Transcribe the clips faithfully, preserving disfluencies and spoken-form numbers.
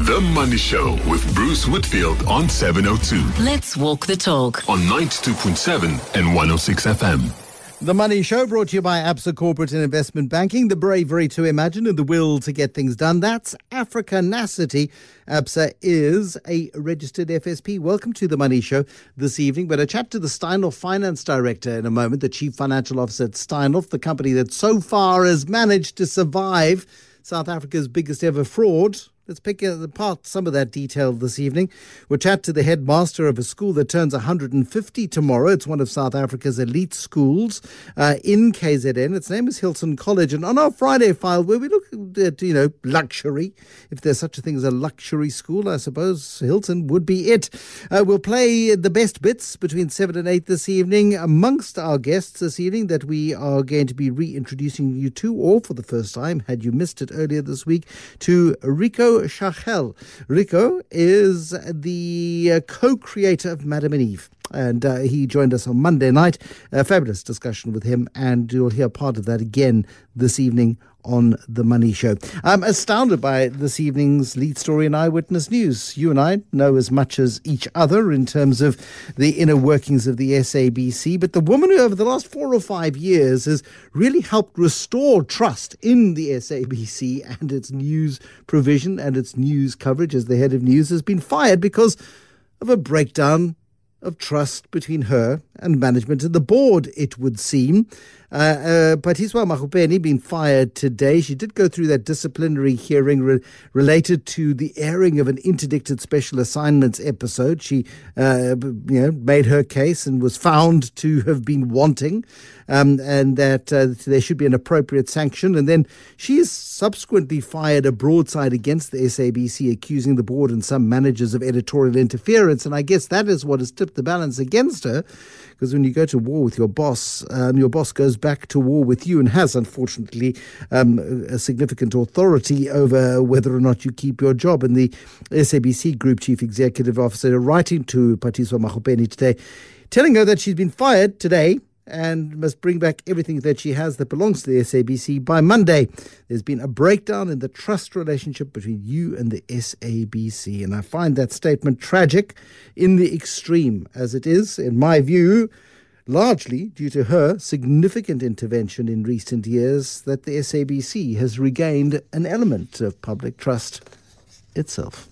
The Money Show with Bruce Whitfield on seven oh two. Let's walk the talk On ninety-two point seven and one oh six F M. The Money Show brought to you by Absa Corporate and Investment Banking. The bravery to imagine and the will to get things done. That's Africanacity. Absa is a registered F S P. Welcome to The Money Show this evening. But I chat to the Steinhoff Finance Director in a moment, the Chief Financial Officer at Steinhoff, the company that so far has managed to survive South Africa's biggest ever fraud. Let's pick apart some of that detail this evening. We'll chat to the headmaster of a school that turns one hundred fifty tomorrow. It's one of South Africa's elite schools uh, in K Z N. Its name is Hilton College. And on our Friday file, where we look at, you know, luxury, if there's such a thing as a luxury school, I suppose Hilton would be it. Uh, we'll play the best bits between seven and eight this evening. Amongst our guests this evening that we are going to be reintroducing you to, or for the first time, had you missed it earlier this week, to Rico Shachel. Rico is the uh, co-creator of Madam and Eve, and uh, he joined us on Monday night. A fabulous discussion with him, and you'll hear part of that again this evening on The Money Show. I'm astounded by this evening's lead story in Eyewitness News. You and I know as much as each other in terms of the inner workings of the S A B C, but the woman who over the last four or five years has really helped restore trust in the S A B C and its news provision and its news coverage as the head of news has been fired because of a breakdown of trust between her and management and the board, it would seem. Uh, uh, Patiswa Mahupeni being fired today. She did go through that disciplinary hearing re- related to the airing of an interdicted special assignments episode. She uh, you know, made her case and was found to have been wanting, um, and that uh, there should be an appropriate sanction. And then she has subsequently fired a broadside against the S A B C, accusing the board and some managers of editorial interference. And I guess that is what has tipped the balance against her, because when you go to war with your boss, um, your boss goes back to war with you and has, unfortunately, um, a significant authority over whether or not you keep your job. And the S A B C Group Chief Executive Officer writing to Patiswa Mahupeni today, telling her that she's been fired today and must bring back everything that she has that belongs to the S A B C by Monday. There's been a breakdown in the trust relationship between you and the S A B C. And I find that statement tragic in the extreme, as it is, in my view, largely due to her significant intervention in recent years, that the S A B C has regained an element of public trust itself.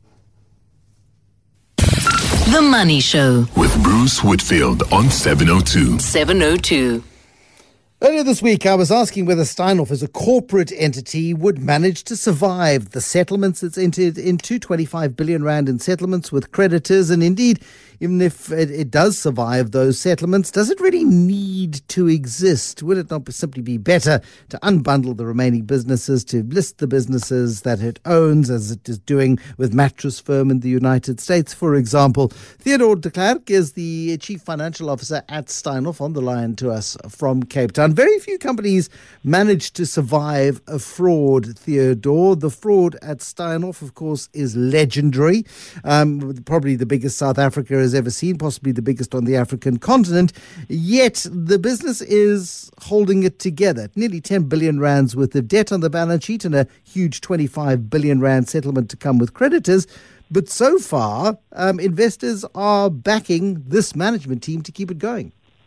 The Money Show With Bruce Whitfield on seven oh two. seven oh two. Earlier this week, I was asking whether Steinhoff as a corporate entity would manage to survive the settlements it's entered into, twenty-five billion rand in settlements with creditors. And indeed, even if it, it does survive those settlements, does it really need to exist? Would it not simply be better to unbundle the remaining businesses, to list the businesses that it owns, as it is doing with Mattress Firm in the United States, for example? Theodore de Klerk is the Chief Financial Officer at Steinhoff, on the line to us from Cape Town. Very few companies manage to survive a fraud, Theodore. The fraud at Steinhoff, of course, is legendary. Um, probably the biggest South Africa has ever seen, possibly the biggest on the African continent. Yet the business is holding it together. Nearly ten billion rands worth of debt on the balance sheet and a huge twenty-five billion rand settlement to come with creditors. But so far, um, investors are backing this management team to keep it going.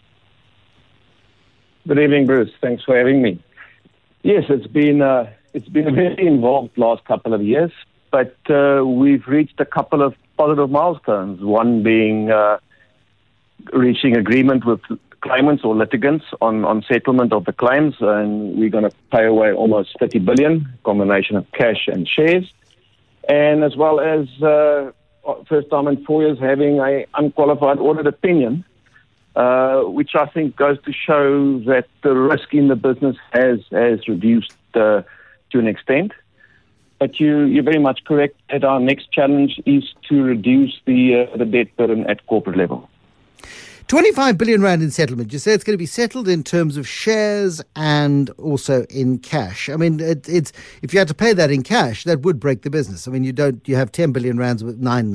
Good evening, Bruce. Thanks for having me. Yes, it's been uh, it's been a very involved last couple of years, but uh, we've reached a couple of positive milestones. One being uh, reaching agreement with claimants or litigants on, on settlement of the claims, and we're going to pay away almost thirty billion, combination of cash and shares, and as well as uh, first time in four years having a unqualified audit opinion. Uh, which I think goes to show that the risk in the business has has reduced uh, to an extent. But you, you're very much correct that our next challenge is to reduce the uh, the debt burden at corporate level. twenty-five billion rand in settlement. You say it's going to be settled in terms of shares and also in cash. I mean, it, it's if you had to pay that in cash, that would break the business. I mean, you don't. You have ten billion rands with nine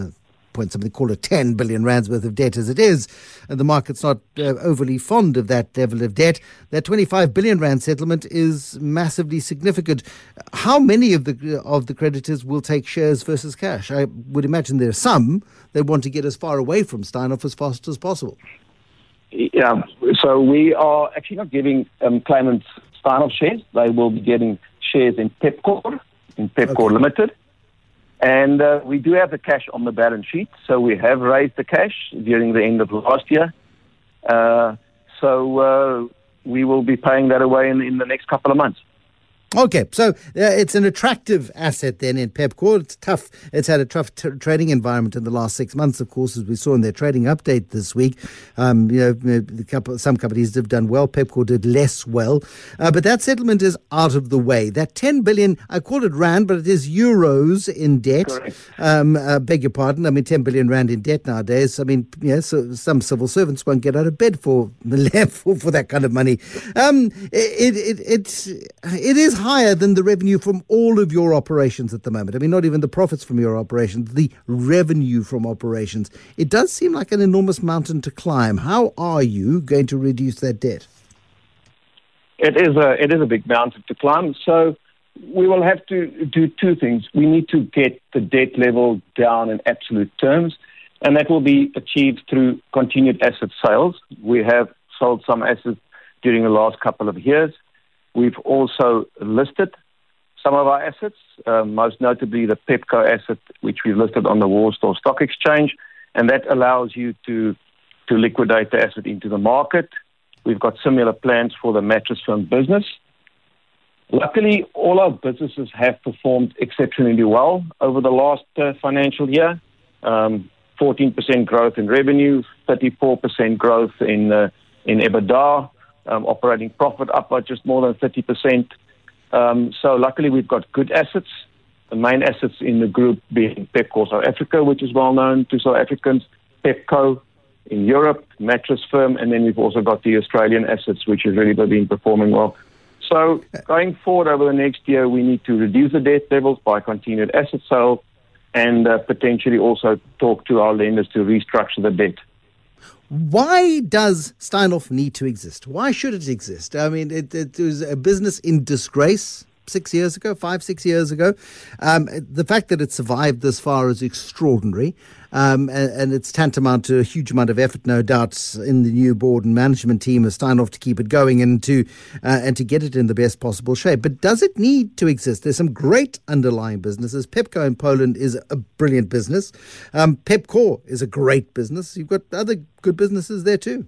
point something, call it ten billion rands worth of debt as it is, and the market's not uh, overly fond of that level of debt, that twenty-five billion rand settlement is massively significant. How many of the of the creditors will take shares versus cash? I would imagine there are some that want to get as far away from Steinhoff as fast as possible. Yeah, so we are actually not giving um, claimants Steinhoff shares. They will be getting shares in Pepkor, in Pepkor Okay. Limited. And uh, we do have the cash on the balance sheet, so we have raised the cash during the end of last year. Uh, so uh, we will be paying that away in, in the next couple of months. Okay, so uh, it's an attractive asset then in Pepkor. It's tough. It's had a tough t- trading environment in the last six months, of course, as we saw in their trading update this week. Um, you know, the couple, some companies have done well. Pepkor did less well. Uh, but that settlement is out of the way. That ten billion, I call it rand, but it is euros in debt. Correct. Um, uh, beg your pardon. I mean, ten billion rand in debt nowadays. I mean, yeah, so some civil servants won't get out of bed for for, for that kind of money. Um, it, it, it, it's, it is higher than the revenue from all of your operations at the moment. I mean, not even the profits from your operations, the revenue from operations. It does seem like an enormous mountain to climb. How are you going to reduce that debt? It is a it is a big mountain to climb. So we will have to do two things. We need to get the debt level down in absolute terms, and that will be achieved through continued asset sales. We have sold some assets during the last couple of years. We've also listed some of our assets, uh, most notably the Pepco asset, which we've listed on the Warsaw Stock Exchange, and that allows you to to liquidate the asset into the market. We've got similar plans for the mattress firm business. Luckily, all our businesses have performed exceptionally well over the last uh, financial year. Um, fourteen percent growth in revenue, thirty-four percent growth in uh, in EBITDA. Um, operating profit up by just more than thirty percent. Um, so luckily we've got good assets. The main assets in the group being Pepkor South Africa, which is well known to South Africans, Pepco in Europe, mattress firm, and then we've also got the Australian assets, which have really been performing well. So going forward over the next year, we need to reduce the debt levels by continued asset sales and uh, potentially also talk to our lenders to restructure the debt. Why does Steinhoff need to exist? Why should it exist? I mean, it, it was a business in disgrace six years ago, five, six years ago. Um, the fact that it survived this far is extraordinary. Um, and, and it's tantamount to a huge amount of effort, no doubt, in the new board and management team of Steinhoff to keep it going and to uh, and to get it in the best possible shape. But does it need to exist? There's some great underlying businesses. Pepco in Poland is a brilliant business. Um, Pepkor is a great business. You've got other good businesses there too.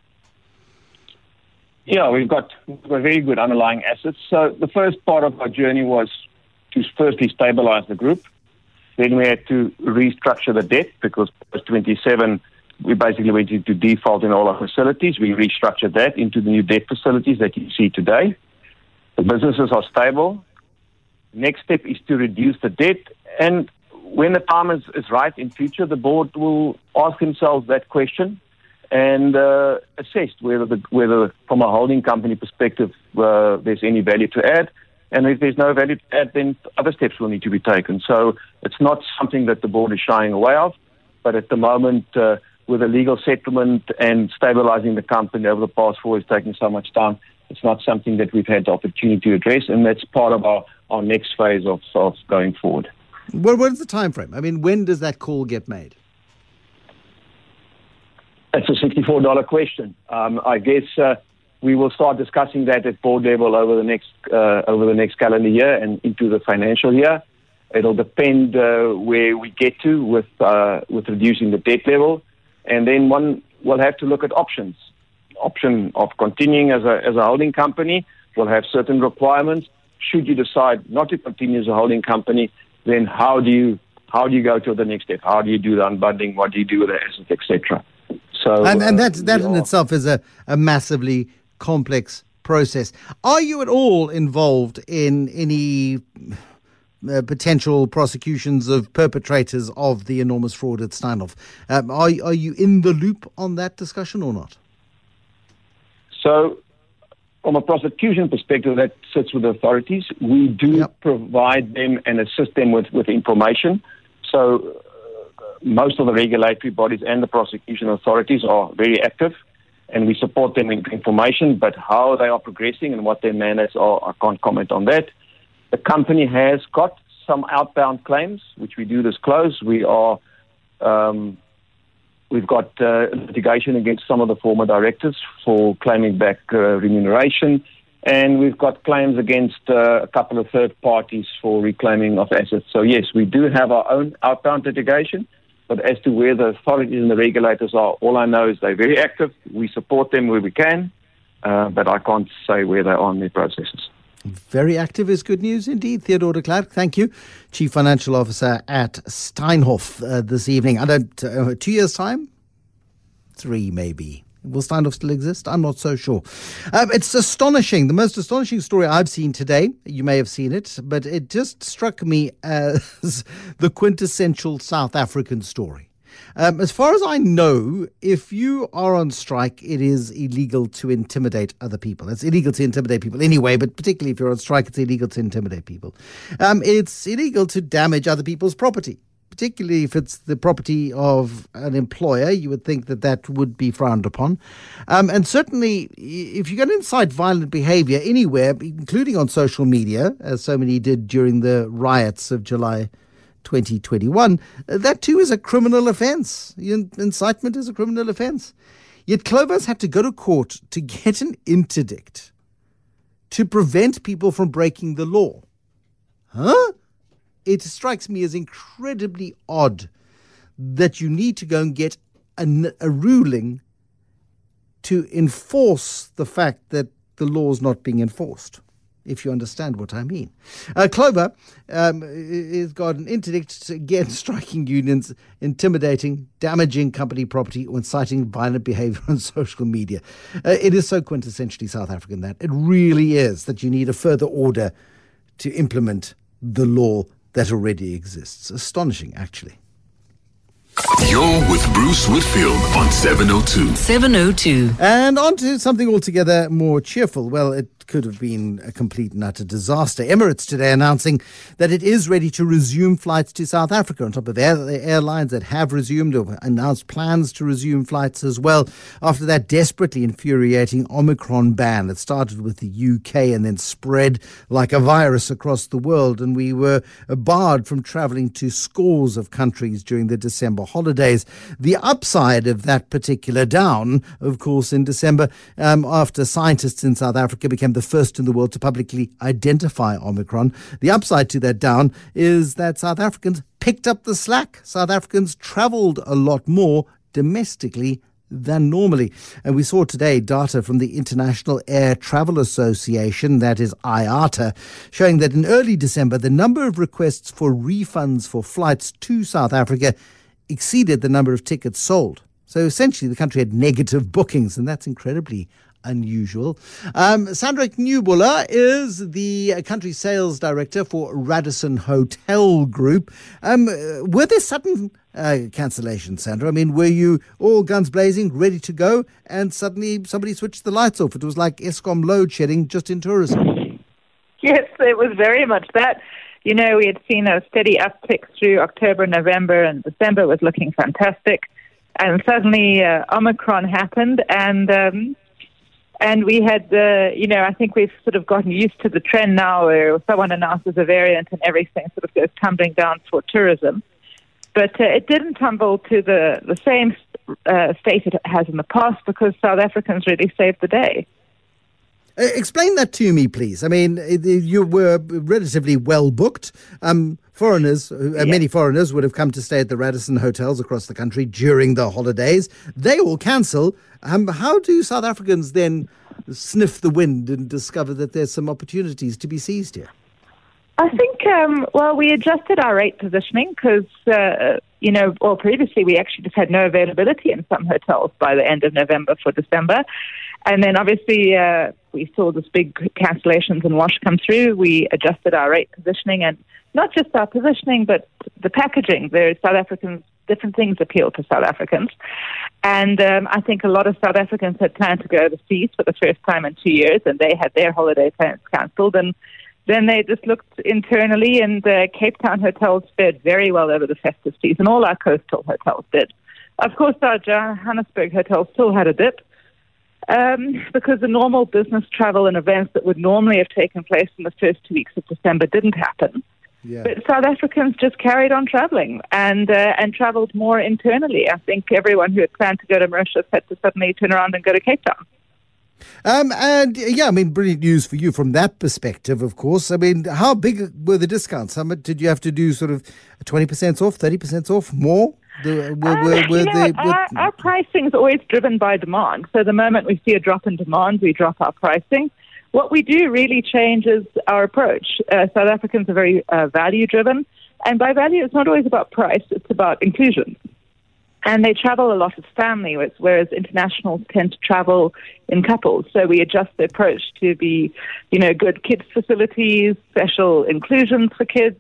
Yeah, we've got, we've got very good underlying assets. So the first part of our journey was to firstly stabilize the group. Then we had to restructure the debt because post twenty-seven, we basically went into default in all our facilities. We restructured that into the new debt facilities that you see today. The businesses are stable. Next step is to reduce the debt. And when the time is, is right in future, the board will ask themselves that question and uh, assess whether, the, whether from a holding company perspective, uh, there's any value to add. And if there's no value to add, then other steps will need to be taken. So it's not something that the board is shying away of. But at the moment, uh, with a legal settlement and stabilizing the company over the past four years taking so much time, it's not something that we've had the opportunity to address. And that's part of our, our next phase of, of going forward. What, what is the time frame? I mean, when does that call get made? That's a sixty-four dollars question. Um, I guess uh, we will start discussing that at board level over the next uh, over the next calendar year and into the financial year. It'll depend uh, where we get to with uh, with reducing the debt level, and then one will have to look at options. Option of continuing as a as a holding company will have certain requirements. Should you decide not to continue as a holding company, then how do you how do you go to the next step? How do you do the unbundling? What do you do with the assets, et cetera? So, and, and that, uh, that in are, itself is a, a massively complex process. Are you at all involved in any uh, potential prosecutions of perpetrators of the enormous fraud at Steinhoff? Um, are, are you in the loop on that discussion or not? So, from a prosecution perspective, that sits with the authorities. We do yep. provide them and assist them with, with information. So, uh, most of the regulatory bodies and the prosecution authorities are very active, and we support them in information, but how they are progressing and what their mandates are, I can't comment on that. The company has got some outbound claims, which we do disclose. We are, um, we've got uh, litigation against some of the former directors for claiming back uh, remuneration, and we've got claims against uh, a couple of third parties for reclaiming of assets. So yes, we do have our own outbound litigation, but as to where the authorities and the regulators are, all I know is they're very active. We support them where we can, uh, but I can't say where they are in their processes. Very active is good news indeed. Theodore de Klerk, thank you. Chief Financial Officer at Steinhoff uh, this evening. I don't, uh, two years' time? Three, maybe. Will Steinhoff still exist? I'm not so sure. Um, it's astonishing. The most astonishing story I've seen today, you may have seen it, but it just struck me as the quintessential South African story. Um, as far as I know, if you are on strike, it is illegal to intimidate other people. It's illegal to intimidate people anyway, but particularly if you're on strike, it's illegal to intimidate people. Um, it's illegal to damage other people's property, particularly if it's the property of an employer. You would think that that would be frowned upon. Um, and certainly, if you're going to incite violent behavior anywhere, including on social media, as so many did during the riots of July twenty twenty-one, that too is a criminal offence. Incitement is a criminal offence. Yet Clovis had to go to court to get an interdict to prevent people from breaking the law. Huh? It strikes me as incredibly odd that you need to go and get a, a ruling to enforce the fact that the law is not being enforced, if you understand what I mean. Uh, Clover um, has got an interdict against striking unions, intimidating, damaging company property, or inciting violent behaviour on social media. Uh, it is so quintessentially South African that it really is that you need a further order to implement the law that already exists. Astonishing, actually. You're with Bruce Whitfield on seven oh two. seven oh two. And on to something altogether more cheerful. Well, it could have been a complete and utter disaster. Emirates today announcing that it is ready to resume flights to South Africa, on top of air, the airlines that have resumed or announced plans to resume flights as well, after that desperately infuriating Omicron ban that started with the U K and then spread like a virus across the world. And we were barred from travelling to scores of countries during the December holidays. The upside of that particular down, of course, in December, um, after scientists in South Africa became the first in the world to publicly identify Omicron. The upside to that down is that South Africans picked up the slack. South Africans travelled a lot more domestically than normally. And we saw today data from the International Air Travel Association, that is I A T A, showing that in early December, the number of requests for refunds for flights to South Africa exceeded the number of tickets sold. So essentially, the country had negative bookings, and that's incredibly unusual. Um, Sandra Newbuller is the country sales director for Radisson Hotel Group. Um, were there sudden uh, cancellations, Sandra? I mean, were you all guns blazing, ready to go, and suddenly somebody switched the lights off? It was like Eskom load shedding just in tourism. Yes, it was very much that. You know, we had seen a steady uptick through October, November, and December was looking fantastic. And suddenly uh, Omicron happened, and um, and we had, uh, you know, I think we've sort of gotten used to the trend now where someone announces a variant and everything sort of goes tumbling down for tourism. But uh, it didn't tumble to the, the same uh, state it has in the past because South Africans really saved the day. Uh, explain that to me, please. I mean, you were relatively well booked. Um, foreigners, uh, yeah. Many foreigners would have come to stay at the Radisson hotels across the country during the holidays. They all cancel. Um, how do South Africans then sniff the wind and discover that there's some opportunities to be seized here? I think, um, well, we adjusted our rate positioning because, uh, you know, well, previously we actually just had no availability in some hotels by the end of November for December. And then obviously uh, we saw this big cancellations and wash come through. We adjusted our rate positioning, and not just our positioning, but the packaging. The South Africans, different things appeal to South Africans. And um, I think a lot of South Africans had planned to go overseas for the first time in two years, and they had their holiday plans cancelled. And Then they just looked internally, and the Cape Town hotels fared very well over the festive season. All our coastal hotels did. Of course, our Johannesburg hotel still had a dip um, because the normal business travel and events that would normally have taken place in the first two weeks of December didn't happen. Yeah. But South Africans just carried on traveling and uh, and traveled more internally. I think everyone who had planned to go to Mauritius had to suddenly turn around and go to Cape Town. Um, and yeah, I mean, brilliant news for you from that perspective, of course. I mean, how big were the discounts? How much did you have to do? Sort of twenty percent off, thirty percent off, more? The, were, um, were, were you know, the, were, our, our pricing is always driven by demand. So the moment we see a drop in demand, we drop our pricing. What we do really changes our approach. Uh, South Africans are very uh, value-driven. And by value, it's not always about price. It's about inclusion. And they travel a lot as family, whereas internationals tend to travel in couples. So we adjust the approach to be, you know, good kids facilities, special inclusions for kids,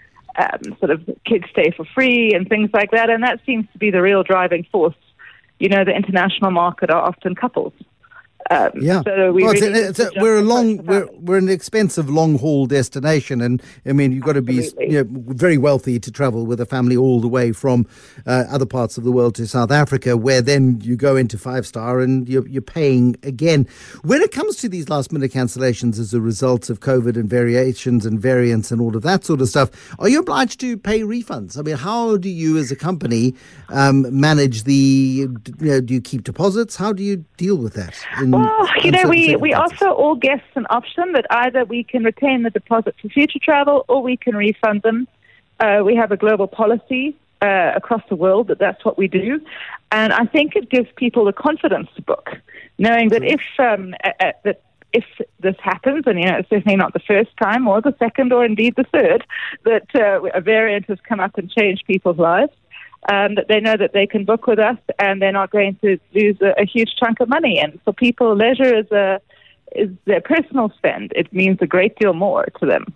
um, sort of kids stay for free and things like that. And that seems to be the real driving force. You know, the international market are often couples. Um, yeah, so we well, really it's a, it's a, we're a long, we're we're an expensive long haul destination, and I mean you've got to be you know, very wealthy to travel with a family all the way from uh, other parts of the world to South Africa, where then you go into five star and you're you're paying again. When it comes to these last minute cancellations as a result of COVID and variations and variants and all of that sort of stuff, are you obliged to pay refunds? I mean, how do you as a company um, manage the? You know, do you keep deposits? How do you deal with that? In, Well, you know, we, we offer all guests an option that either we can retain the deposit for future travel or we can refund them. Uh, we have a global policy uh, across the world that that's what we do. And I think it gives people the confidence to book, knowing that if um, uh, uh, that if this happens, and you know, it's certainly not the first time or the second or indeed the third, that uh, a variant has come up and changed people's lives. Um, that they know that they can book with us and they're not going to lose a, a huge chunk of money. And for people, leisure is a is their personal spend. It means a great deal more to them.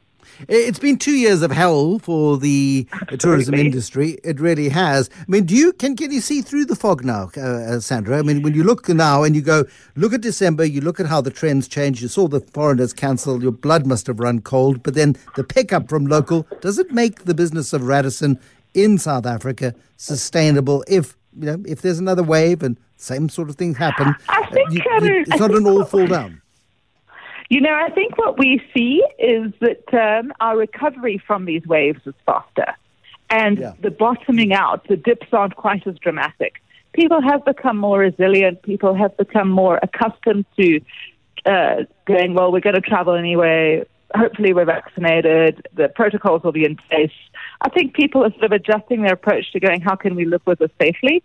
It's been two years of hell for the Absolutely. tourism industry. It really has. I mean, do you can can you see through the fog now, uh, Sandra? I mean, when you look now and you go, look at December, you look at how the trends change. You saw the foreigners cancel. Your blood must have run cold. But then the pickup from local, does it make the business of Radisson in South Africa sustainable if you know if there's another wave and same sort of things happen? I think you, um, you, it's I not think an all what, fall down. You know, I think what we see is that um, our recovery from these waves is faster, and Yeah. the bottoming out, the dips aren't quite as dramatic. People have become more resilient. People have become more accustomed to uh, going, well, we're going to travel anyway. Hopefully we're vaccinated. The protocols will be in place. I think people are sort of adjusting their approach to going, how can we live with this safely?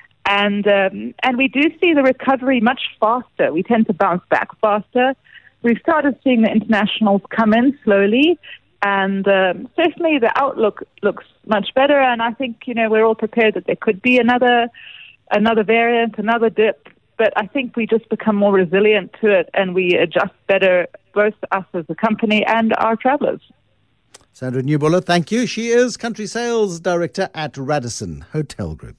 And um, and we do see the recovery much faster. We tend to bounce back faster. We've started seeing the internationals come in slowly, and um, certainly the outlook looks much better. And I think, you know, we're all prepared that there could be another another variant, another dip. But I think we just become more resilient to it, and we adjust better, both us as a company and our travelers. Sandra Newbuller, thank you. She is Country Sales Director at Radisson Hotel Group.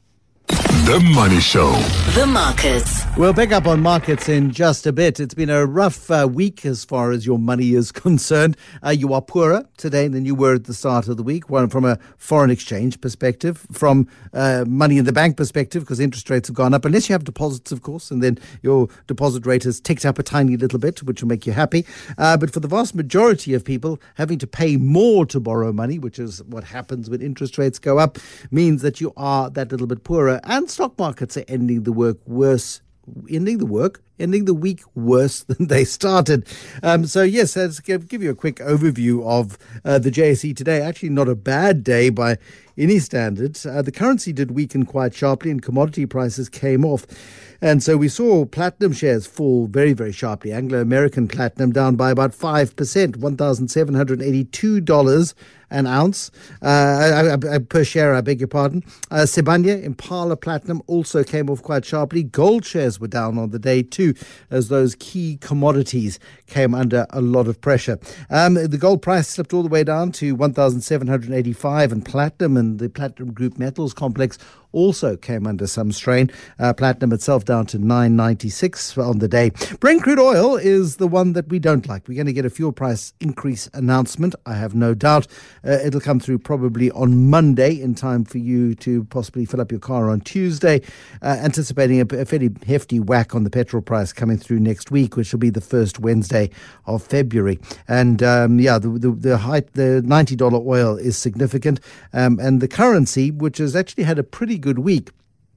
The Money Show. The markets. We'll pick up on markets in just a bit. It's been a rough uh, week as far as your money is concerned. Uh, you are poorer today than you were at the start of the week, one from a foreign exchange perspective, from uh, money in the bank perspective, because interest rates have gone up, unless you have deposits, of course, and then your deposit rate has ticked up a tiny little bit, which will make you happy. Uh, but for the vast majority of people, having to pay more to borrow money, which is what happens when interest rates go up, means that you are that little bit poorer. And stock markets are ending the work worse, ending the work, ending the week worse than they started. Um, so yes, let's give, give you a quick overview of uh, the J S E today. Actually, not a bad day by any standards. Uh, the currency did weaken quite sharply, and commodity prices came off. And so we saw platinum shares fall very, very sharply. Anglo-American platinum down by about five percent, one thousand seven hundred eighty-two dollars an ounce, uh, per share, I beg your pardon. Uh, Sibanye, Impala Platinum also came off quite sharply. Gold shares were down on the day too, as those key commodities came under a lot of pressure. Um, the gold price slipped all the way down to one thousand seven hundred eighty-five, and platinum and the platinum group metals complex also came under some strain. Uh, platinum itself down to nine ninety-six on the day. Brent crude oil is the one that we don't like. We're going to get a fuel price increase announcement, I have no doubt. Uh, it'll come through probably on Monday in time for you to possibly fill up your car on Tuesday, uh, anticipating a, a fairly hefty whack on the petrol price coming through next week, which will be the first Wednesday of February. And um, yeah, the the, the, height, the ninety dollars oil is significant. Um, and the currency, which has actually had a pretty good week,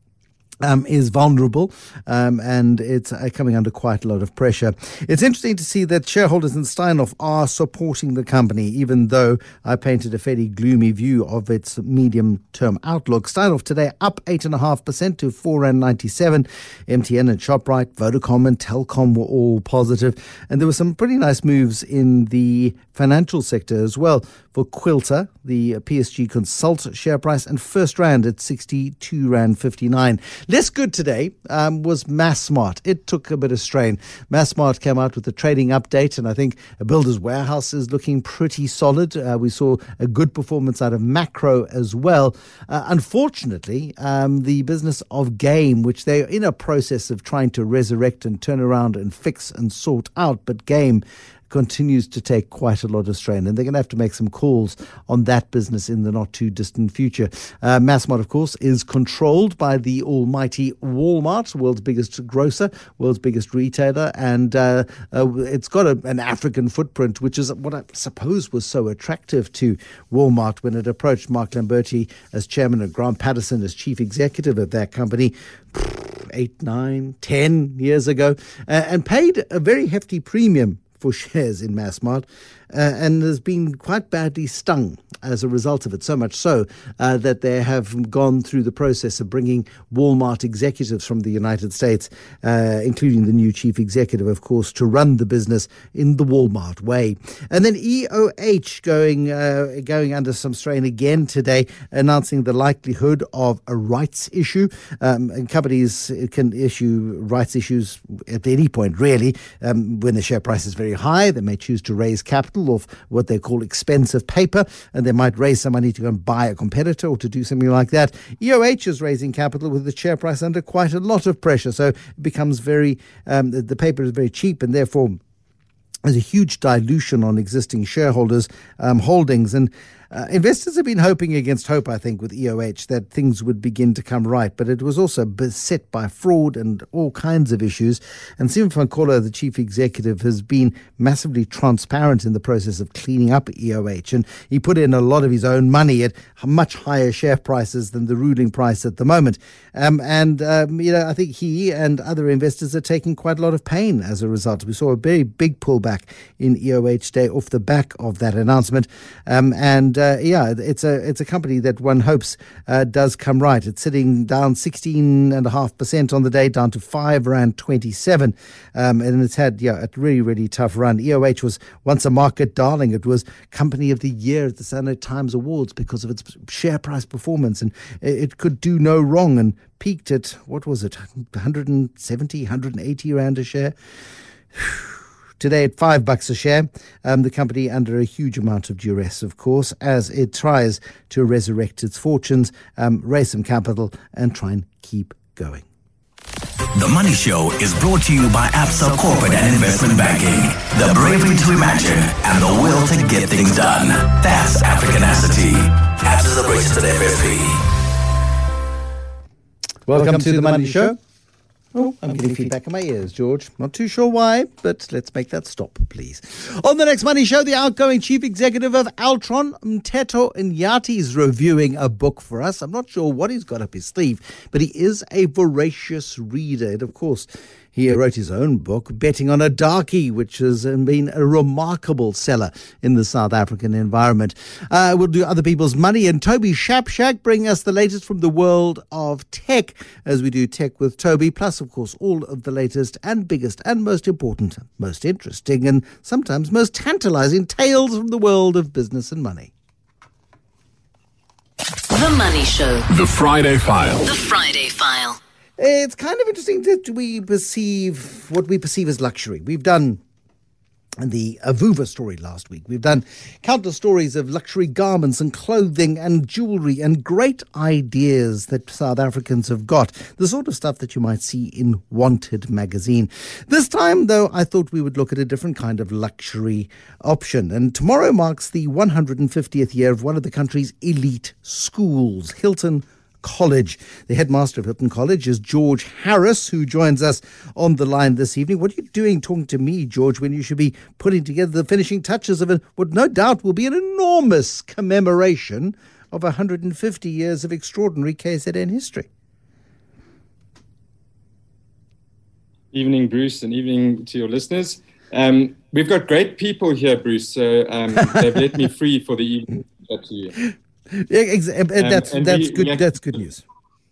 Um, is vulnerable um, and it's uh, coming under quite a lot of pressure. It's interesting to see that shareholders in Steinhoff are supporting the company, even though I painted a fairly gloomy view of its medium-term outlook. Steinhoff today up eight point five percent to four rand ninety-seven. M T N and ShopRite, Vodacom and Telkom were all positive. And there were some pretty nice moves in the financial sector as well. For Quilter, the P S G Consult share price, and First Rand at sixty-two rand fifty-nine. Less good today um, was Massmart. It took a bit of strain. Massmart came out with a trading update, and I think a Builders Warehouse is looking pretty solid. Uh, we saw a good performance out of Macro as well. Uh, unfortunately, um, the business of Game, which they're in a process of trying to resurrect and turn around and fix and sort out, but Game continues to take quite a lot of strain, and they're going to have to make some calls on that business in the not too distant future. Uh, Massmart, of course, is controlled by the almighty Walmart, world's biggest grocer, world's biggest retailer, and uh, uh, it's got a, an African footprint, which is what I suppose was so attractive to Walmart when it approached Mark Lamberti as chairman and Grant Patterson as chief executive of that company eight, nine, ten years ago, uh, and paid a very hefty premium for shares in Massmart, uh, and has been quite badly stung as a result of it, so much so uh, that they have gone through the process of bringing Walmart executives from the United States, uh, including the new chief executive, of course, to run the business in the Walmart way. And then E O H going uh, going under some strain again today, announcing the likelihood of a rights issue. Um, and companies can issue rights issues at any point, really. Um, when the share price is very high, they may choose to raise capital off what they call expensive paper, and they might raise some money to go and buy a competitor or to do something like that. E O H is raising capital with the share price under quite a lot of pressure, so it becomes very, um, the, the paper is very cheap, and therefore there's a huge dilution on existing shareholders' um, holdings. And Uh, investors have been hoping against hope, I think, with E O H that things would begin to come right, but it was also beset by fraud and all kinds of issues. And Sim van Coller, the chief executive, has been massively transparent in the process of cleaning up E O H, and he put in a lot of his own money at much higher share prices than the ruling price at the moment. Um, and, um, you know, I think he and other investors are taking quite a lot of pain as a result. We saw a very big pullback in E O H day off the back of that announcement. Um, and Uh, yeah, it's a it's a company that one hopes uh, does come right. It's sitting down sixteen point five percent on the day, down to five rand twenty-seven. Um, and it's had yeah, a really, really tough run. E O H was once a market darling. It was Company of the Year at the Sunday Times Awards because of its share price performance. And it could do no wrong, and peaked at, what was it, one seventy, one eighty rand a share. Today at five bucks a share, um, the company under a huge amount of duress, of course, as it tries to resurrect its fortunes, um, raise some capital, and try and keep going. The Money Show is brought to you by Absa Corporate and Investment Banking. The bravery to imagine and the will to get things done. That's Africanacity. Absa is a registered F S P. Welcome, Welcome to, to the Money, Money Show. Oh, I'm getting feedback in my ears, George. Not too sure why, but let's make that stop, please. On the next Money Show, the outgoing chief executive of Altron, Mteto Nyati, is reviewing a book for us. I'm not sure what he's got up his sleeve, but he is a voracious reader. And of course, he wrote his own book, Betting on a Darkie, which has been a remarkable seller in the South African environment. Uh, we'll do other people's money, and Toby Shapshak bring us the latest from the world of tech, as we do Tech with Toby, plus, of course, all of the latest and biggest and most important, most interesting, and sometimes most tantalizing tales from the world of business and money. The Money Show. The Friday File. The Friday File. It's kind of interesting that we perceive what we perceive as luxury. We've done the Avuva story last week. We've done countless stories of luxury garments and clothing and jewellery and great ideas that South Africans have got, the sort of stuff that you might see in Wanted magazine. This time, though, I thought we would look at a different kind of luxury option. And tomorrow marks the one hundred fiftieth year of one of the country's elite schools, Hilton College. The headmaster of Hilton College is George Harris, who joins us on the line this evening. What are you doing talking to me, George, when you should be putting together the finishing touches of a, what no doubt will be an enormous commemoration of one hundred fifty years of extraordinary K Z N history? Evening, Bruce, and evening to your listeners. Um, we've got great people here, Bruce, so um, they've let me free for the evening. To you. Yeah, exactly. Um, that's that's we, good. We that's good news.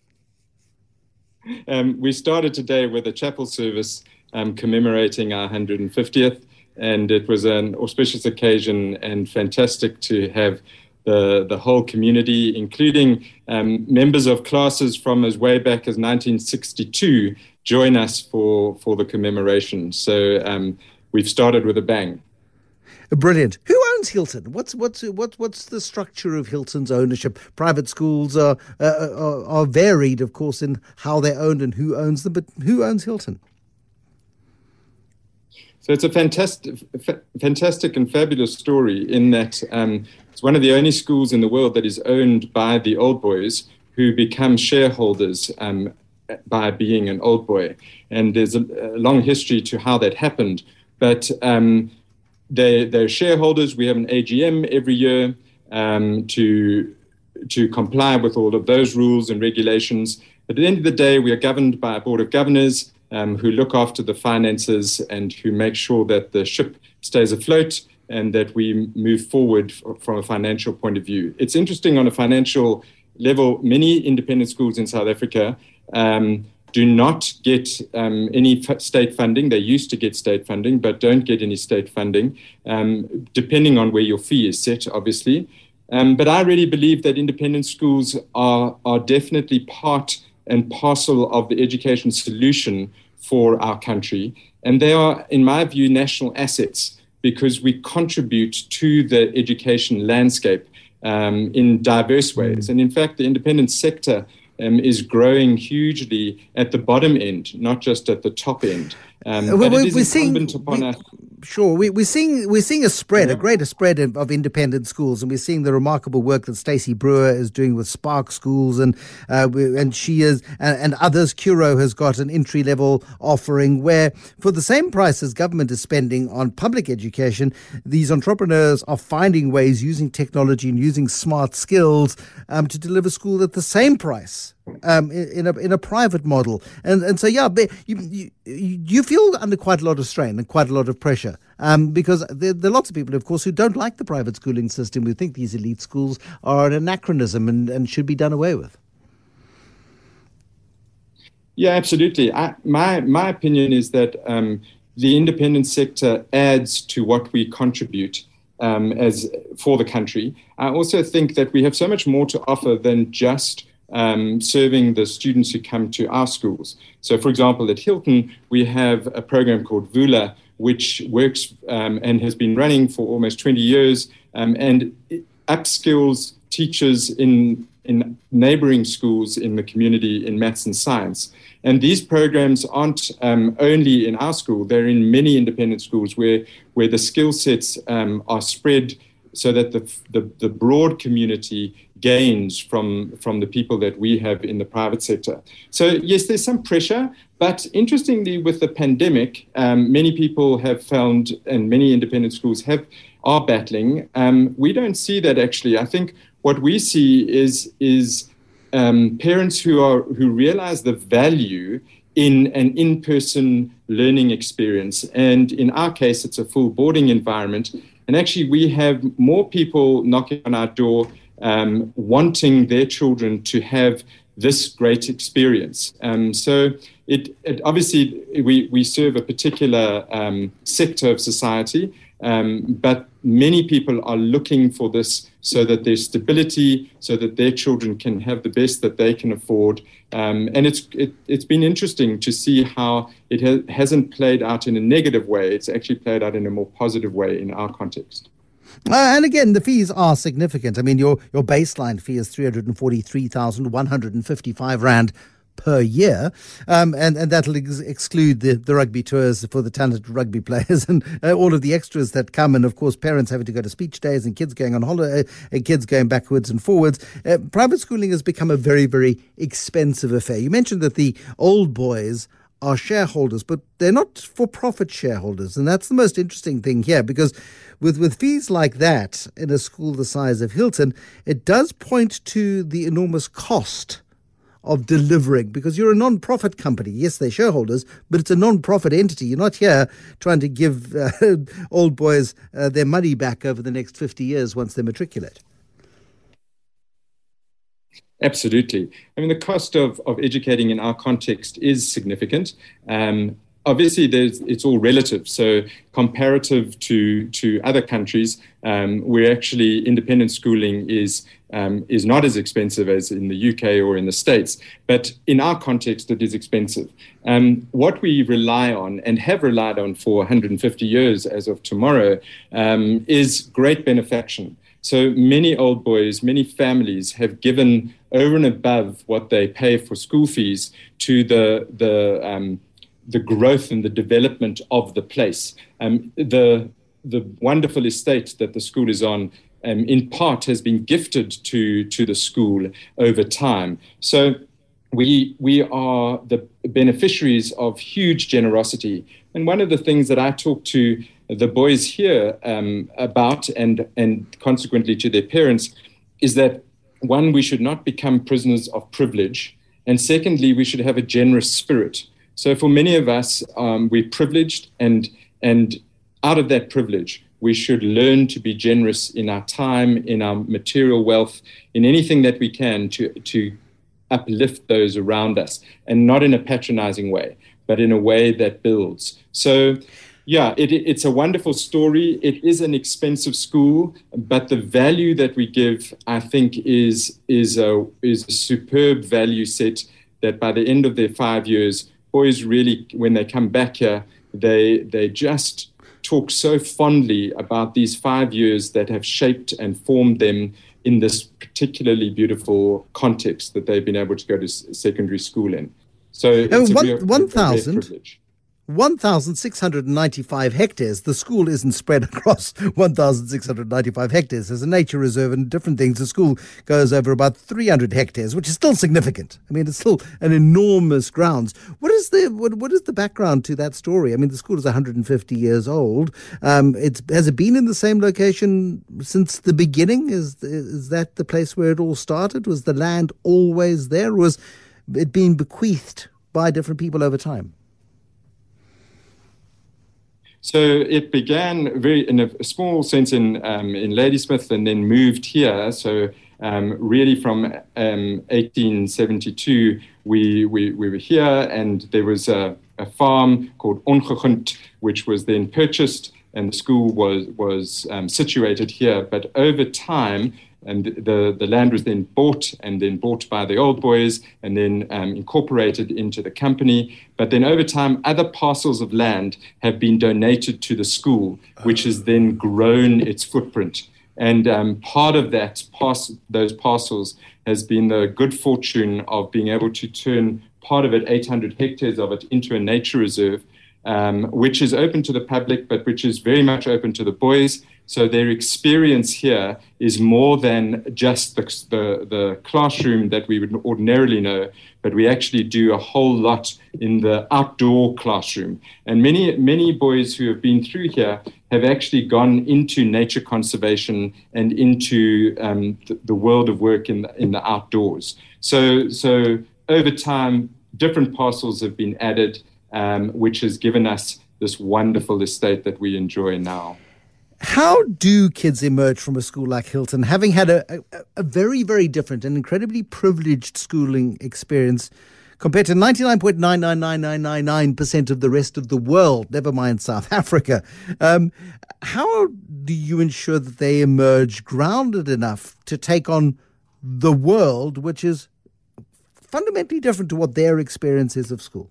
Um, we started today with a chapel service um, commemorating our one hundred fiftieth, and it was an auspicious occasion and fantastic to have the the whole community, including um, members of classes from as way back as nineteen sixty-two, join us for for the commemoration. So um, we've started with a bang. Brilliant. Who owns Hilton? What's what's what's what's the structure of Hilton's ownership? Private schools are, uh, are are varied, of course, in how they're owned and who owns them. But who owns Hilton? So it's a fantastic, fa- fantastic and fabulous story in that um, it's one of the only schools in the world that is owned by the old boys who become shareholders um, by being an old boy. And there's a, a long history to how that happened, but. Um, They, they're shareholders. We have an A G M every year um, to, to comply with all of those rules and regulations. But at the end of the day, we are governed by a board of governors um, who look after the finances and who make sure that the ship stays afloat and that we move forward f- from a financial point of view. It's interesting on a financial level, many independent schools in South Africa um, do not get um, any f- state funding. They used to get state funding, but don't get any state funding, um, depending on where your fee is set, obviously. Um, but I really believe that independent schools are, are definitely part and parcel of the education solution for our country. And they are, in my view, national assets because we contribute to the education landscape um, in diverse ways. And in fact, the independent sector Um, is growing hugely at the bottom end, not just at the top end. Um, well, but it is we're seeing, incumbent upon we, us. Sure, we, we're seeing we're seeing a spread, yeah. a greater spread of, of independent schools, and we're seeing the remarkable work that Stacey Brewer is doing with Spark Schools, and uh, we, and she is and, and others. Curo has got an entry level offering where, for the same price as government is spending on public education, these entrepreneurs are finding ways using technology and using smart skills um, to deliver school at the same price. Um, in, in a in a private model, and and so yeah, but you, you you feel under quite a lot of strain and quite a lot of pressure, um, because there, there are lots of people, of course, who don't like the private schooling system, who think these elite schools are an anachronism and, and should be done away with. Yeah, absolutely. I, my my opinion is that um, the independent sector adds to what we contribute um, as for the country. I also think that we have so much more to offer than just Um, serving the students who come to our schools. So, for example, at Hilton, we have a program called Vula, which works um, and has been running for almost twenty years um, and upskills teachers in, in neighboring schools in the community in maths and science. And these programs aren't um, only in our school, they're in many independent schools where, where the skill sets um, are spread so that the, the, the broad community gains from, from the people that we have in the private sector. So yes, there's some pressure, but interestingly with the pandemic, um, many people have found, and many independent schools have, are battling. Um, we don't see that actually. I think what we see is, is um, parents who are, who realize the value in an in-person learning experience. And in our case, it's a full boarding environment. And actually we have more people knocking on our door Um, wanting their children to have this great experience. Um, so it, it obviously we, we serve a particular um, sector of society, Um, but many people are looking for this so that there's stability, so that their children can have the best that they can afford. Um, and it's it, it's been interesting to see how it ha- hasn't played out in a negative way. It's actually played out in a more positive way in our context. Uh, and again, the fees are significant. I mean, your, your baseline fee is three hundred forty-three thousand one hundred fifty-five rand per year, um, and, and that'll ex- exclude the, the rugby tours for the talented rugby players and uh, all of the extras that come, and of course parents having to go to speech days and kids going on holiday, and kids going backwards and forwards. Uh, private schooling has become a very, very expensive affair. You mentioned that the old boys are shareholders, but they're not for-profit shareholders, and that's the most interesting thing here, because with, with fees like that in a school the size of Hilton, it does point to the enormous cost of delivering, because you're a non-profit company. Yes, they're shareholders, but it's a non-profit entity. You're not here trying to give uh, old boys uh, their money back over the next fifty years once they matriculate. Absolutely. I mean, the cost of, of educating in our context is significant. Um, obviously, there's, it's all relative. So comparative to, to other countries, um, where actually independent schooling is um, is not as expensive as in the U K or in the States. But in our context, it is expensive. Um, what we rely on and have relied on for one hundred fifty years as of tomorrow um, is great benefaction. So many old boys, many families have given over and above what they pay for school fees to the the um, the growth and the development of the place. Um, the the wonderful estate that the school is on, um, in part, has been gifted to to the school over time. So we we are the beneficiaries of huge generosity. And one of the things that I talk to the boys here um, about, and and consequently to their parents, is that, one, we should not become prisoners of privilege, and secondly, we should have a generous spirit. So for many of us, um, we're privileged, and and out of that privilege, we should learn to be generous in our time, in our material wealth, in anything that we can to to uplift those around us, and not in a patronizing way, but in a way that builds. So yeah, it, it's a wonderful story. It is an expensive school, but the value that we give, I think, is is a is a superb value set that by the end of their five years, boys really, when they come back here, they they just talk so fondly about these five years that have shaped and formed them in this particularly beautiful context that they've been able to go to secondary school in. So it's one, a real, one a thousand. privilege. one thousand six hundred ninety-five hectares. The school isn't spread across one thousand six hundred ninety-five hectares. There's a nature reserve and different things. The school goes over about three hundred hectares, which is still significant. I mean, it's still an enormous grounds. What is the what, what is the background to that story? I mean, the school is one hundred fifty years old. Um, it's has it been in the same location since the beginning? Is is that the place where it all started? Was the land always there? Or was it being bequeathed by different people over time? So it began very in a small sense in um, in Ladysmith, and then moved here. So um, really from um, eighteen seventy-two, we, we we were here, and there was a, a farm called Ongegund, which was then purchased, and the school was was um, situated here. But over time, and the, the land was then bought and then bought by the old boys and then um, incorporated into the company. But then over time, other parcels of land have been donated to the school, which has then grown its footprint. And um, part of that, par- those parcels, has been the good fortune of being able to turn part of it, eight hundred hectares of it, into a nature reserve, um, which is open to the public, but which is very much open to the boys. So their experience here is more than just the, the, the classroom that we would ordinarily know, but we actually do a whole lot in the outdoor classroom. And many, many boys who have been through here have actually gone into nature conservation and into um, the, the world of work in the, in the outdoors. So, so over time, different parcels have been added, um, which has given us this wonderful estate that we enjoy now. How do kids emerge from a school like Hilton, having had a, a, a very, very different and incredibly privileged schooling experience compared to ninety-nine point nine nine nine nine nine nine percent of the rest of the world, never mind South Africa. Um, how do you ensure that they emerge grounded enough to take on the world, which is fundamentally different to what their experience is of school?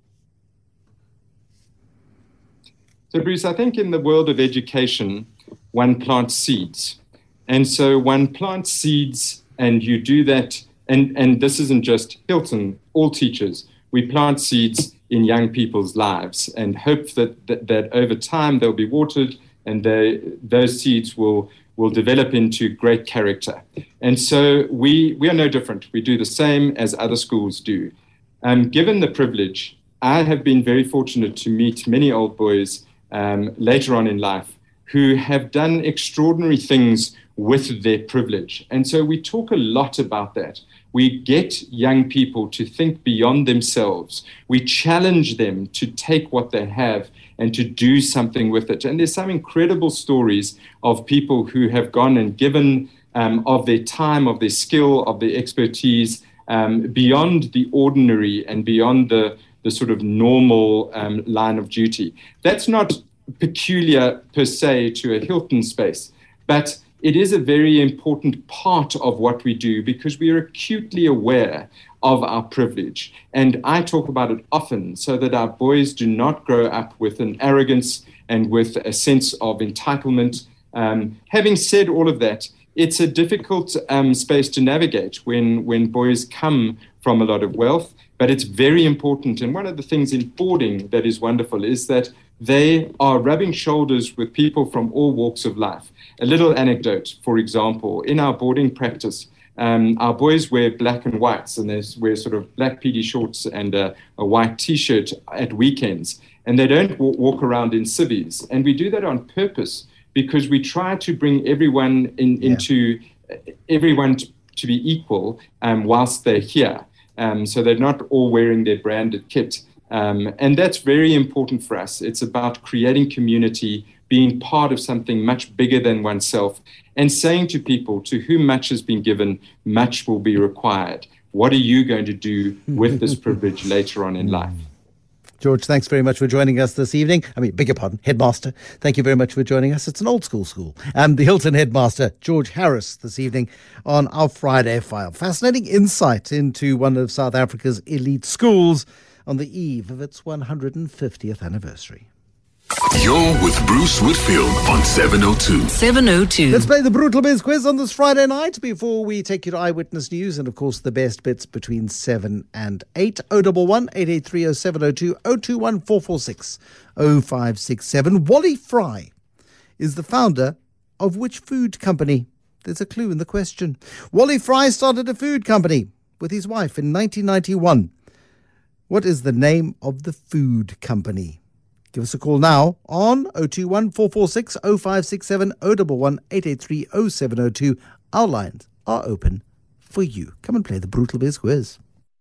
So, Bruce, I think in the world of education, one plants seeds. And so one plants seeds, and you do that, and, and this isn't just Hilton, all teachers. We plant seeds in young people's lives and hope that, that, that over time they'll be watered and they, those seeds will, will develop into great character. And so we, we are no different. We do the same as other schools do. Um, given the privilege, I have been very fortunate to meet many old boys um, later on in life who have done extraordinary things with their privilege. And so we talk a lot about that. We get young people to think beyond themselves. We challenge them to take what they have and to do something with it. And there's some incredible stories of people who have gone and given um, of their time, of their skill, of their expertise um, beyond the ordinary and beyond the, the sort of normal um, line of duty. That's not peculiar per se to a Hilton space, but it is a very important part of what we do because we are acutely aware of our privilege. And I talk about it often so that our boys do not grow up with an arrogance and with a sense of entitlement. Um, having said all of that, it's a difficult um, space to navigate when, when boys come from a lot of wealth, but it's very important. And one of the things in boarding that is wonderful is that they are rubbing shoulders with people from all walks of life. A little anecdote, for example, in our boarding practice, um, our boys wear black and whites, and they wear sort of black P D shorts and a, a white T-shirt at weekends, and they don't w- walk around in civvies. And we do that on purpose because we try to bring everyone in, yeah. into uh, everyone to, to be equal um, whilst they're here. Um, so they're not all wearing their branded kit. Um, and that's very important for us. It's about creating community, being part of something much bigger than oneself, and saying to people, to whom much has been given, much will be required. What are you going to do with this privilege later on in life? George, thanks very much for joining us this evening. I mean, beg your pardon, Headmaster. Thank you very much for joining us. It's an old school school. And the Hilton Headmaster, George Harris, this evening on our Friday File. Fascinating insight into one of South Africa's elite schools on the eve of its one hundred fiftieth anniversary. You're with Bruce Whitfield on seven oh two. seven oh two. Let's play the Brutal Biz quiz on this Friday night before we take you to Eyewitness News and, of course, the best bits between seven and eight. oh one one, eight eight three, oh seven oh two, oh two one, four four six, oh five six seven. Wally Fry is the founder of which food company? There's a clue in the question. Wally Fry started a food company with his wife in nineteen ninety-one. What is the name of the food company? Give us a call now on oh two one, four four six, oh five six seven, oh one one, eight eight three, oh seven oh two. Our lines are open for you. Come and play the Brutal Biz quiz.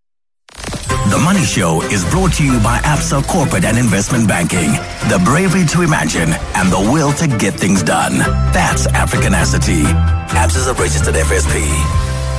The Money Show is brought to you by Absa Corporate and Investment Banking. The bravery to imagine and the will to get things done. That's Africanacity. Absa is a registered F S P.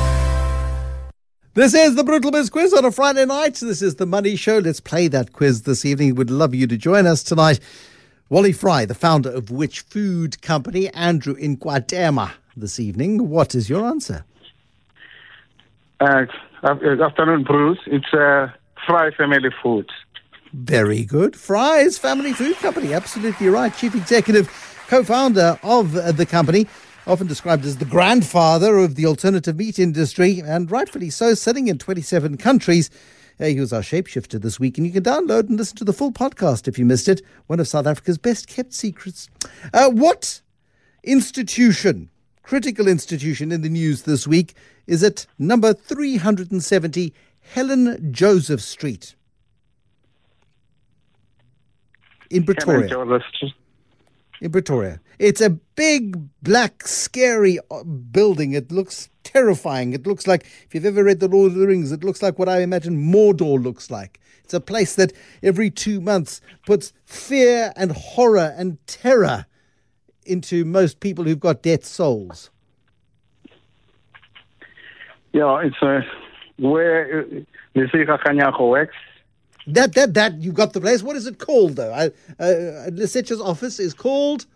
This is the Brutal Biz quiz on a Friday night. This is the Money Show. Let's play that quiz this evening. Would love you to join us tonight. Wally Fry, the founder of which food company? Andrew in Kwadema this evening. What is your answer? Uh, good afternoon, Bruce. It's uh, Fry Family Foods. Very good. Fry's Family Food Company. Absolutely right. Chief executive, co-founder of uh, the company. Often described as the grandfather of the alternative meat industry, and rightfully so, selling in twenty-seven countries. Uh, he was our shapeshifter this week, and you can download and listen to the full podcast if you missed it. One of South Africa's best kept secrets. Uh, what institution, critical institution in the news this week, is at number three hundred seventy Helen Joseph Street in Pretoria? Helen Joseph Street. In Pretoria. It's a big, black, scary building. It looks terrifying. It looks like, if you've ever read The Lord of the Rings, it looks like what I imagine Mordor looks like. It's a place that every two months puts fear and horror and terror into most people who've got dead souls. Yeah, it's a where uh, Lesega Kganyago works. That, that, that, you got the place. What is it called, though? I, uh, Lesetja's office is called...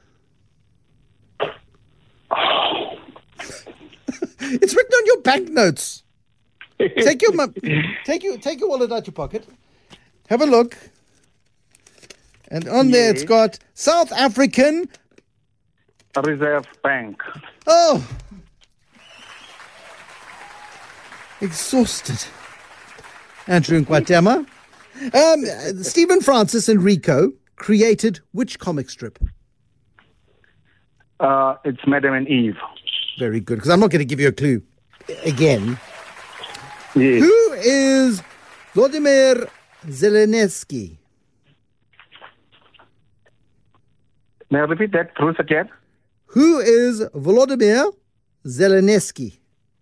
It's written on your banknotes. Take your, mo- take your, take your wallet out your pocket. Have a look. And on there it's got South African... Reserve Bank. Oh! Exhausted. Andrew Nkwatema. Um, Stephen Francis and Rico created which comic strip? Uh, it's Madam and Eve. Very good, because I'm not going to give you a clue again. Yes. Who is Vladimir Zelensky? May I repeat that, Bruce, again? Who is Volodymyr Zelensky?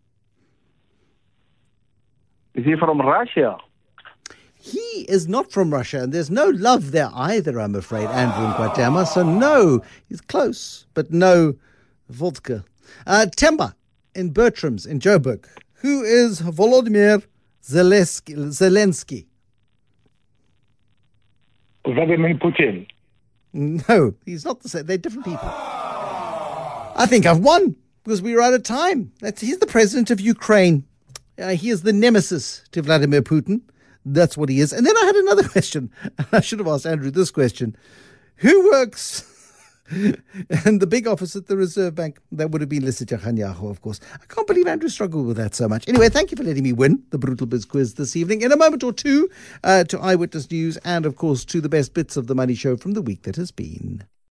Is he from Russia? He is not from Russia, and there's no love there either, I'm afraid, Andrew Nkwatama. So no, he's close, but no vodka. Uh, Temba in Bertram's in Joburg. Who is Volodymyr Zelensky? Zelensky? Vladimir Putin. No, he's not the same. They're different people. I think I've won because we were out of time. That's, he's the president of Ukraine. Uh, he is the nemesis to Vladimir Putin. That's what he is. And then I had another question. I should have asked Andrew this question. Who works in the big office at the Reserve Bank? That would have been Lesetja Kganyago, of course. I can't believe Andrew struggled with that so much. Anyway, thank you for letting me win the Brutal Biz quiz this evening. In a moment or two, uh, to Eyewitness News and, of course, to the best bits of the Money Show from the week that has been.